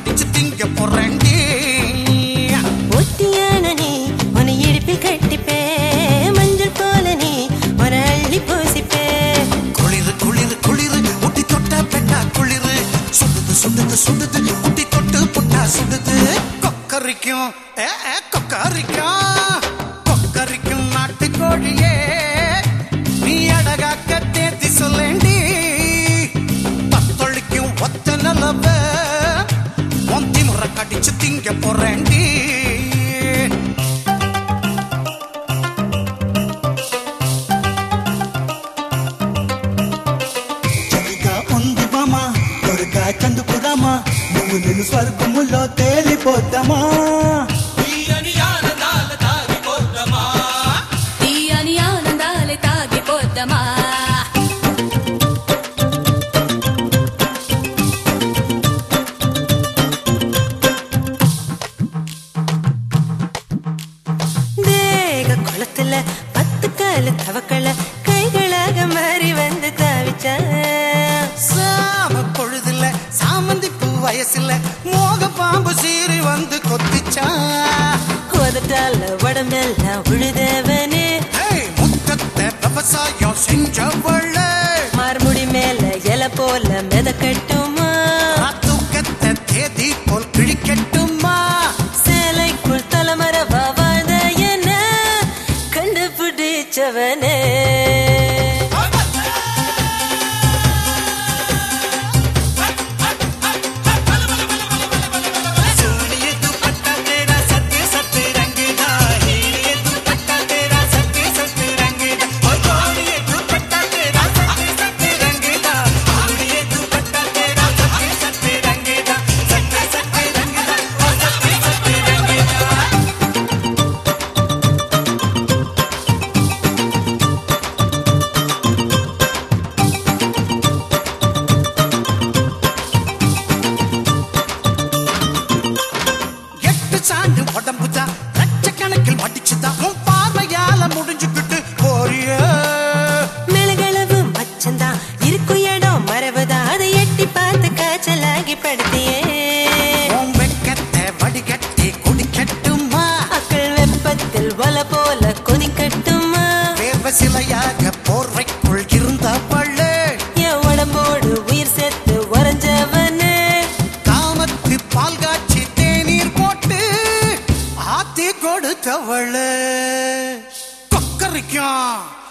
கடிச்சு திங்க போறேன்டி. ஒட்டியான நீ உன இடுப்பில் கட்டிப்பே, மஞ்சள் போல நீ உன அள்ளி பூசிப்பே. குளிரு குளிரு குளிரு முட்டி தொட்டா பெட்டா குளிரு, சுடுது சுடுது சுடுது முட்டி தொட்டு புட்டா சுடுது. கொக்கரிக்கும் கொக்கரிக்கும் கொக்கரிக்கும் நாட்டுக்கோழியே, நீ அழகாக்க தேத்தி சொல்லேண்டி. தத்தொழிக்கும் ஒத்த நிலவ ஒந்தி முறை கடிச்சு திங்க போறேன்டி. చందుకురామా నువ్వు నేను స్వర్గములో తేలిపోతామా. తీయని ఆనందాలు తాగిపోతామా, తీయని ఆనందాలు తాగిపోతామా. தேக குளத்துல 10 கால தவக்கள கைகளாக மாறி வந்து தாவிச்சா. சாம பொழுதுல சாமந்தி பூ வயசுல மோக பாம்பு சீறி வந்து கொத்திச்சா. உதட்டால உடம்பெல்லாம் உழுதவனே, முத்தத்தை விவசாயம் செஞ்சவள்ள மார்முடி மேல இலை போல மிதக்கட்டுமா, தூக்கத்தை தேதி போல் கிழிக்கட்டுமா. சேலைக்குள் தலைமறைவா வாழ்ந்த என்ன கண்டுபிடிச்சவனே. சாண்டு உடம்புதான் லட்சக்கணக்கில் மடிச்சுதான் உன் பார்வையால முடிஞ்சுக்கிட்டு போறிய. மெழுகளவு மச்சந்தான் இருக்கும் இடம் மரபுதான், அதை எட்டி பார்த்து காய்ச்சலாகி படுத்தியே. உன் வெக்கத்தை வடிகட்டி குடிக்கட்டுமா, அக்கள் வெப்பத்தில் வல போல கொதிக்கட்டுமா. வேர்வ சிலையாக போர்வைக்குள் இருந்த பள்ளு என் உடம்போடு உயிர் சேர்த்து உறைஞ்சவனே. காமத்து பால் காய்ச்சி தேநீர் போட்டு ஆத்தி கொடுத்தவள கொக்கரிக்கும்